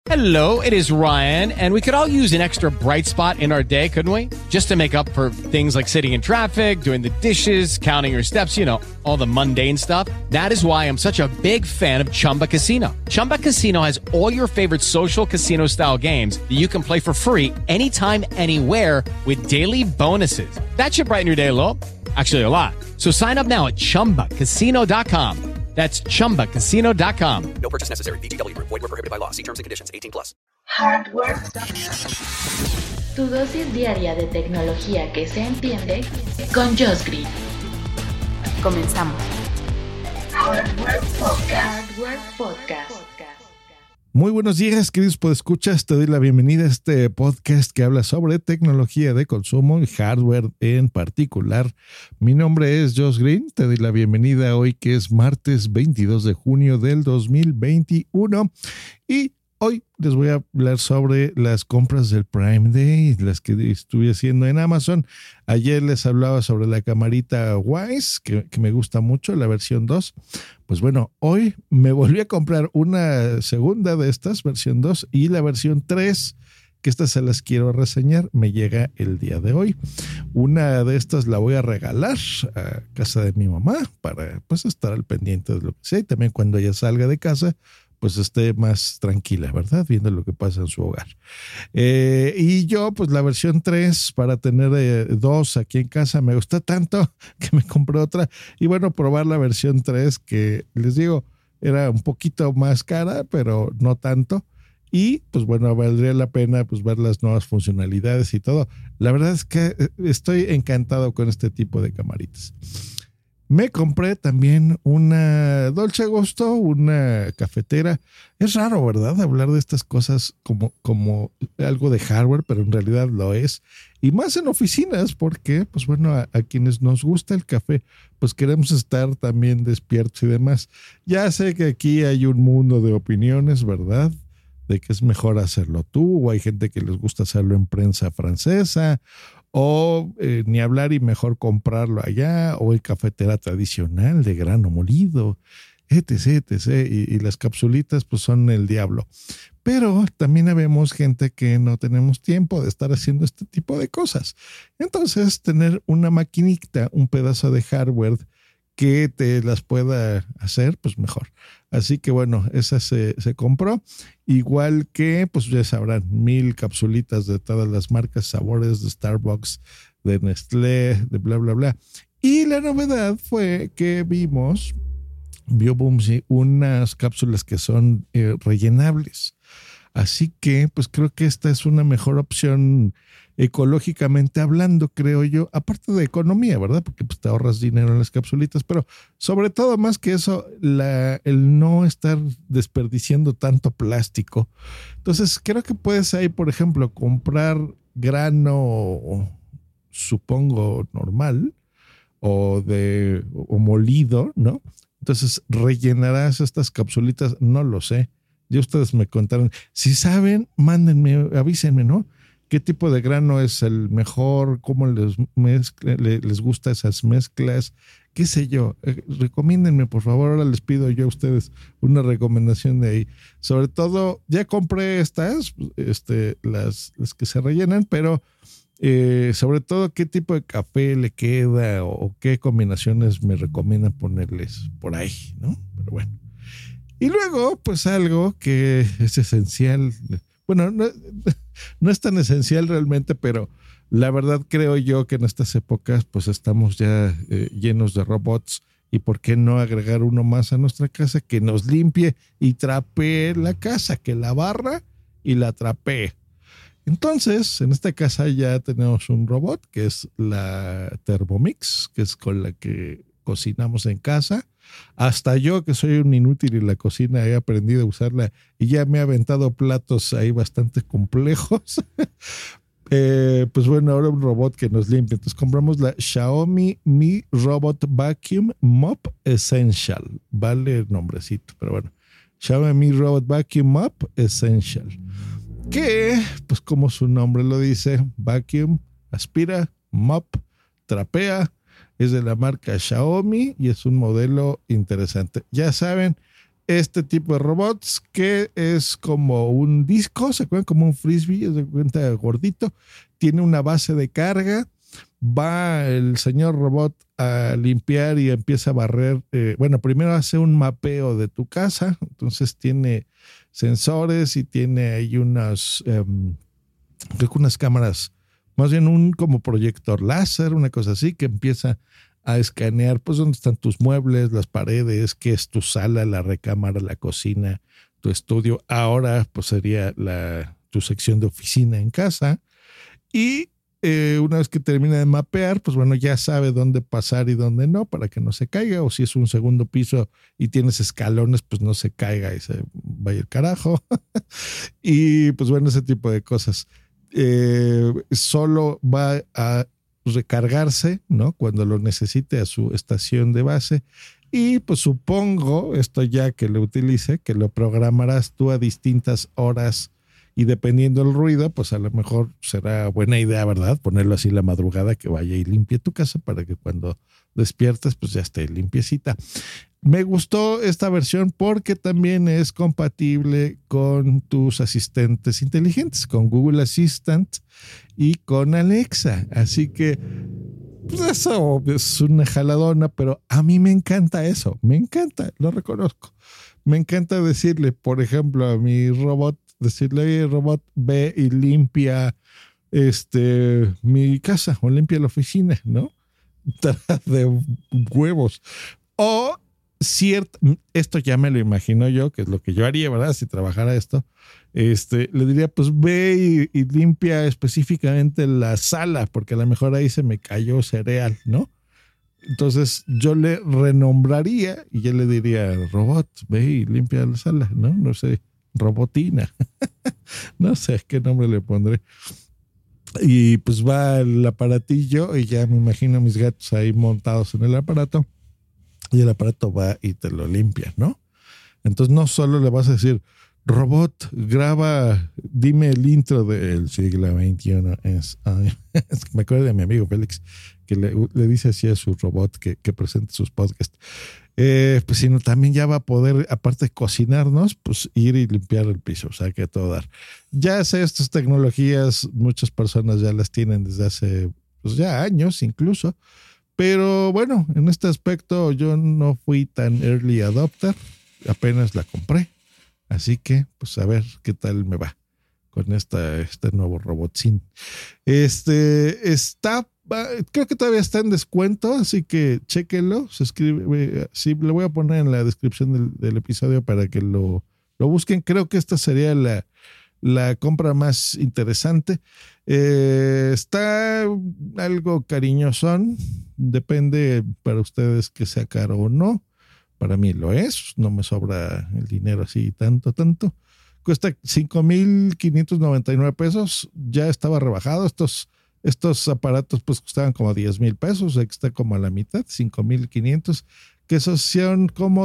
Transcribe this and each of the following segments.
Hello, it is Ryan, and we could all use an extra bright spot in our day, couldn't we? Just to make up for things like sitting in traffic, doing the dishes, counting your steps, you know, all the mundane stuff. That is why I'm such a big fan of Chumba Casino. Chumba Casino has all your favorite social casino-style games that you can play for free anytime, anywhere with daily bonuses. That should brighten your day a little. Actually, a lot. So sign up now at ChumbaCasino.com. That's ChumbaCasino.com. No purchase necessary. VGW Group. Void where prohibited by law. See terms and conditions. 18+. Hardware. Tu dosis diaria de tecnología que se entiende con Josh Green. Comenzamos. Hardware Podcast. Muy buenos días, queridos podescuchas. Te doy la bienvenida a este podcast que habla sobre tecnología de consumo y hardware en particular. Mi nombre es Josh Green. Te doy la bienvenida hoy, que es martes 22 de junio del 2021. Y hoy les voy a hablar sobre las compras del Prime Day, las que estuve haciendo en Amazon. Ayer les hablaba sobre la camarita Wyze, que me gusta mucho, la versión 2. Pues bueno, hoy me volví a comprar una segunda de estas, versión 2, y la versión 3, que estas se las quiero reseñar, me llega el día de hoy. Una de estas la voy a regalar a casa de mi mamá para pues estar al pendiente de lo que sea, y también cuando ella salga de casa pues esté más tranquila, ¿verdad? Viendo lo que pasa en su hogar. Y yo, pues la versión 3, para tener dos aquí en casa, me gustó tanto que me compré otra. Y bueno, probar la versión 3, que les digo, era un poquito más cara, pero no tanto. Y pues bueno, valdría la pena pues ver las nuevas funcionalidades y todo. La verdad es que estoy encantado con este tipo de camaritas. Me compré también una Dolce Gusto, una cafetera. Es raro, ¿verdad? Hablar de estas cosas como algo de hardware, pero en realidad lo es. Y más en oficinas, porque, pues bueno, a quienes nos gusta el café, pues queremos estar también despiertos y demás. Ya sé que aquí hay un mundo de opiniones, ¿verdad? De que es mejor hacerlo tú, o hay gente que les gusta hacerlo en prensa francesa, o ni hablar y mejor comprarlo allá, o el cafetera tradicional de grano molido, etc. Y las capsulitas pues son el diablo. Pero también habemos gente que no tenemos tiempo de estar haciendo este tipo de cosas. Entonces, tener una maquinita, un pedazo de hardware que te las pueda hacer, pues mejor. Así que bueno, esa se compró. Igual que, pues ya sabrán, 1000 capsulitas de todas las marcas, sabores de Starbucks, de Nestlé, de bla, bla, bla. Y la novedad fue que vio Boomsy unas cápsulas que son rellenables. Así que, pues creo que esta es una mejor opción ecológicamente hablando, creo yo, aparte de economía, ¿verdad? Porque pues te ahorras dinero en las capsulitas, pero sobre todo, más que eso, el no estar desperdiciando tanto plástico. Entonces, creo que puedes ahí, por ejemplo, comprar grano, supongo, normal o molido, ¿no? Entonces, rellenarás estas capsulitas, no lo sé. Ya ustedes me contaron. Si saben, mándenme, avísenme, ¿no? ¿Qué tipo de grano es el mejor? ¿Cómo les gusta esas mezclas? ¿Qué sé yo? Recomiéndenme, por favor. Ahora les pido yo a ustedes una recomendación de ahí. Sobre todo, ya compré estas, las que se rellenan, pero sobre todo, ¿qué tipo de café le queda o qué combinaciones me recomiendan ponerles por ahí, ¿no? Pero bueno. Y luego, pues algo que es esencial. Bueno, no es tan esencial realmente, pero la verdad creo yo que en estas épocas pues estamos ya llenos de robots, y por qué no agregar uno más a nuestra casa que nos limpie y trapee la casa, que la barra y la trapee. Entonces, en esta casa ya tenemos un robot que es la Thermomix, que es con la que cocinamos en casa. Hasta yo, que soy un inútil en la cocina, he aprendido a usarla y ya me he aventado platos ahí bastante complejos. Pues bueno, ahora un robot que nos limpia. Entonces compramos la Xiaomi Mi Robot Vacuum Mop Essential. Vale el nombrecito, pero bueno. Xiaomi Mi Robot Vacuum Mop Essential. Que, pues como su nombre lo dice, vacuum, aspira, mop, trapea. Es de la marca Xiaomi y es un modelo interesante. Ya saben, este tipo de robots que es como un disco, se acuerdan, como un frisbee, se cuenta gordito, tiene una base de carga, va el señor robot a limpiar y empieza a barrer, primero hace un mapeo de tu casa, entonces tiene sensores y tiene ahí unas cámaras, más bien un como proyector láser, una cosa así, que empieza a escanear, pues, dónde están tus muebles, las paredes, qué es tu sala, la recámara, la cocina, tu estudio. Ahora, pues, sería tu sección de oficina en casa. Y una vez que termina de mapear, pues, bueno, ya sabe dónde pasar y dónde no, para que no se caiga. O si es un segundo piso y tienes escalones, pues, no se caiga y se vaya el carajo. Y, pues, bueno, ese tipo de cosas. Solo va a recargarse, ¿no?, cuando lo necesite a su estación de base, y pues supongo, esto ya que lo utilice, que lo programarás tú a distintas horas y dependiendo del ruido, pues a lo mejor será buena idea, ¿verdad?, ponerlo así la madrugada, que vaya y limpie tu casa para que cuando despiertes pues ya esté limpiecita. Me gustó esta versión porque también es compatible con tus asistentes inteligentes, con Google Assistant y con Alexa. Así que pues eso es una jaladona, pero a mí me encanta eso. Me encanta, lo reconozco. Me encanta decirle, por ejemplo, a mi robot, decirle, oye, robot, ve y limpia mi casa o limpia la oficina, ¿no? De huevos. O esto ya me lo imagino yo, que es lo que yo haría, ¿verdad? Si trabajara esto, le diría, pues ve y limpia específicamente la sala, porque a lo mejor ahí se me cayó cereal, ¿no? Entonces yo le renombraría y yo le diría, robot, ve y limpia la sala, ¿no? No sé, robotina. No sé qué nombre le pondré. Y pues va el aparatillo y ya me imagino a mis gatos ahí montados en el aparato. Y el aparato va y te lo limpia, ¿no? Entonces no solo le vas a decir, robot, graba, dime el intro del siglo XXI. Me acuerdo de mi amigo Félix, que le dice así a su robot que presente sus podcasts. Pues sino también ya va a poder, aparte de cocinarnos, pues ir y limpiar el piso, o sea que a todo dar. Ya sé, estas tecnologías, muchas personas ya las tienen desde hace pues ya años incluso. Pero bueno, en este aspecto yo no fui tan early adopter, apenas la compré. Así que, pues a ver qué tal me va con este nuevo robotín. Creo que todavía está en descuento, así que chéquenlo. Se escribe, sí, lo voy a poner en la descripción del episodio para que lo busquen. Creo que esta sería la compra más interesante. Está algo cariñosón, depende para ustedes que sea caro o no. Para mí lo es, no me sobra el dinero así tanto. Cuesta $5,599, ya estaba rebajado. Estos aparatos pues costaban como $10,000, está como a la mitad, $5,500, que esos son como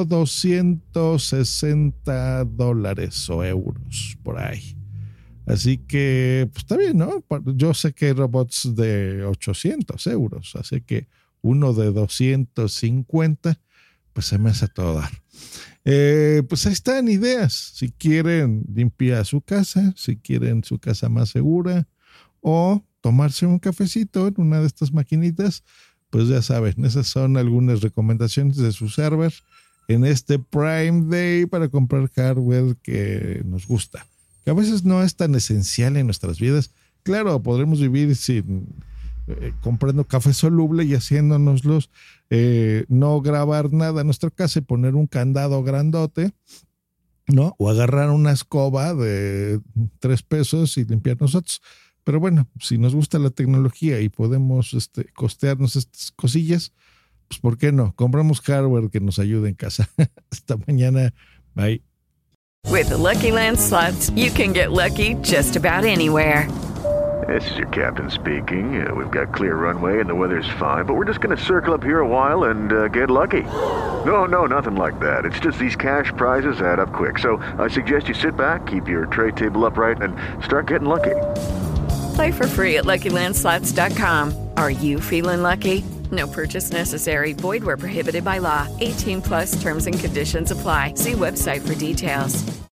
$260 o euros por ahí. Así que, pues está bien, ¿no? Yo sé que hay robots de 800 euros, así que uno de 250, pues se me hace a todo dar. Pues ahí están ideas. Si quieren limpiar su casa, si quieren su casa más segura, o tomarse un cafecito en una de estas maquinitas, pues ya saben, esas son algunas recomendaciones de su server en este Prime Day para comprar hardware que nos gusta, que a veces no es tan esencial en nuestras vidas. Claro, podremos vivir sin comprando café soluble y haciéndonoslos, no grabar nada en nuestra casa y poner un candado grandote, ¿no? O agarrar una escoba de $3 y limpiar nosotros. Pero bueno, si nos gusta la tecnología y podemos costearnos estas cosillas, pues ¿por qué no? Compramos hardware que nos ayude en casa. Hasta mañana. Bye. With the Lucky Land Slots, you can get lucky just about anywhere. This is your captain speaking. We've got clear runway and the weather's fine, but we're just going to circle up here a while and get lucky. No, nothing like that. It's just these cash prizes add up quick. So I suggest you sit back, keep your tray table upright, and start getting lucky. Play for free at LuckyLandSlots.com. Are you feeling lucky? No purchase necessary. Void where prohibited by law. 18+ terms and conditions apply. See website for details.